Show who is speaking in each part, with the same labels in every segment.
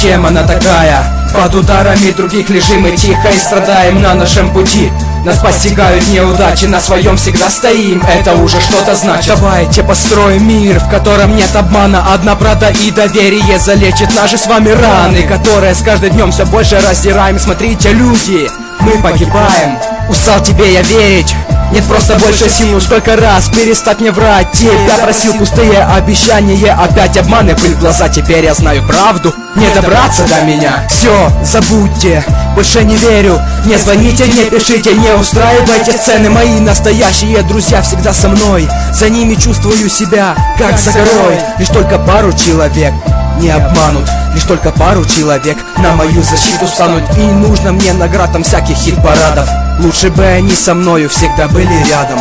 Speaker 1: Зачем она такая? Под ударами других лежим и тихо и страдаем на нашем пути. Нас постигают неудачи, на своем всегда стоим, это уже что-то значит. Давайте построим мир, в котором нет обмана. Одна правда и доверие залечит наши с вами раны, которые с каждым днем все больше раздираем. Смотрите, люди, мы погибаем. Устал тебе я верить, нет просто больше сил. Сколько раз перестать мне врать, тебя просил, пустые обещания, опять обманы, пыль в глаза. Теперь я знаю правду, не добраться до меня. Все, забудьте, больше не верю. Не звоните, не пишите, не устраивайте сцены. Мои настоящие друзья всегда со мной, за ними чувствую себя, как за горой. Лишь только пару человек не обманут, лишь только пару человек на мою защиту станут. И не нужно мне наград там всяких хит-парадов, лучше бы они со мною всегда были рядом.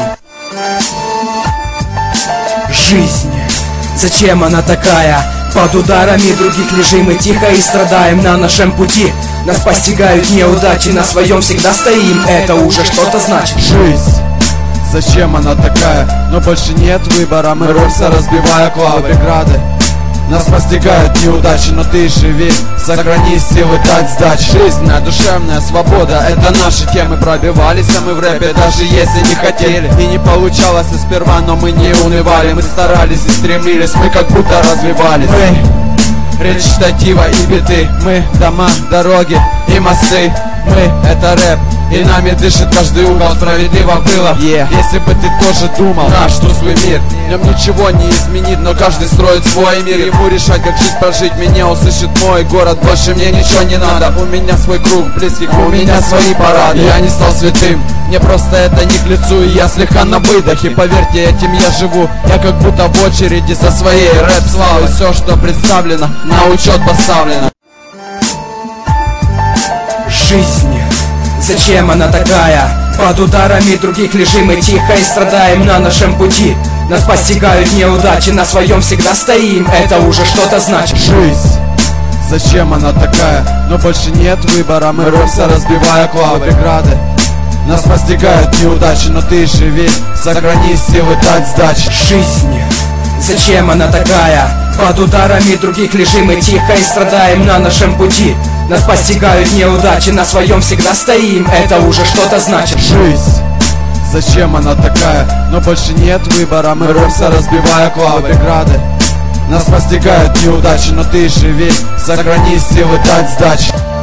Speaker 1: Жизнь, зачем она такая? Под ударами других лежим и тихо и страдаем на нашем пути. Нас постигают неудачи, на своем всегда стоим, это уже что-то значит.
Speaker 2: Жизнь, зачем она такая? Но больше нет выбора, мы рвемся, разбивая клавы преграды. Нас постигают неудачи, но ты живи, сохрани силы дать сдачи. Жизненная, душевная свобода, это наши темы. Пробивались мы в рэпе, даже если не хотели. И не получалось и сперва, но мы не унывали. Мы старались и стремились, мы как будто развивались. Мы речитатива и биты, мы дома, дороги и мосты. Мы это рэп, и нами дышит каждый угол. Справедливо было, если бы ты тоже думал наш трусливый мир. В нем ничего не изменит, но каждый строит свой мир. Ему решать, как жизнь прожить, меня услышит мой город. Больше мне ничего не надо, у меня свой круг близких, у меня свои парады. Я не стал святым, мне просто это не к лицу, и я слегка на выдохе. Поверьте, этим я живу, я как будто в очереди за своей рэп-славой. Все, что представлено, на учет поставлено.
Speaker 1: Жизнь, зачем она такая? Под ударами других лежим и тихо и страдаем на нашем пути. Нас постигают неудачи, на своем всегда стоим, это уже что-то значит.
Speaker 2: Жизнь, зачем она такая? Но больше нет выбора, мы рвемся, разбивая клавы преграды. Нас постигают неудачи, но ты живи, сохрани силы дать сдачи.
Speaker 1: Жизнь, зачем она такая? Под ударами других лежим и тихо и страдаем на нашем пути. Нас постигают неудачи, на своем всегда стоим, это уже что-то значит.
Speaker 2: Жизнь, зачем она такая? Но больше нет выбора, мы рвемся, разбивая клавы преграды. Нас постигают неудачи, но ты живи, сохрани силы дать сдачи.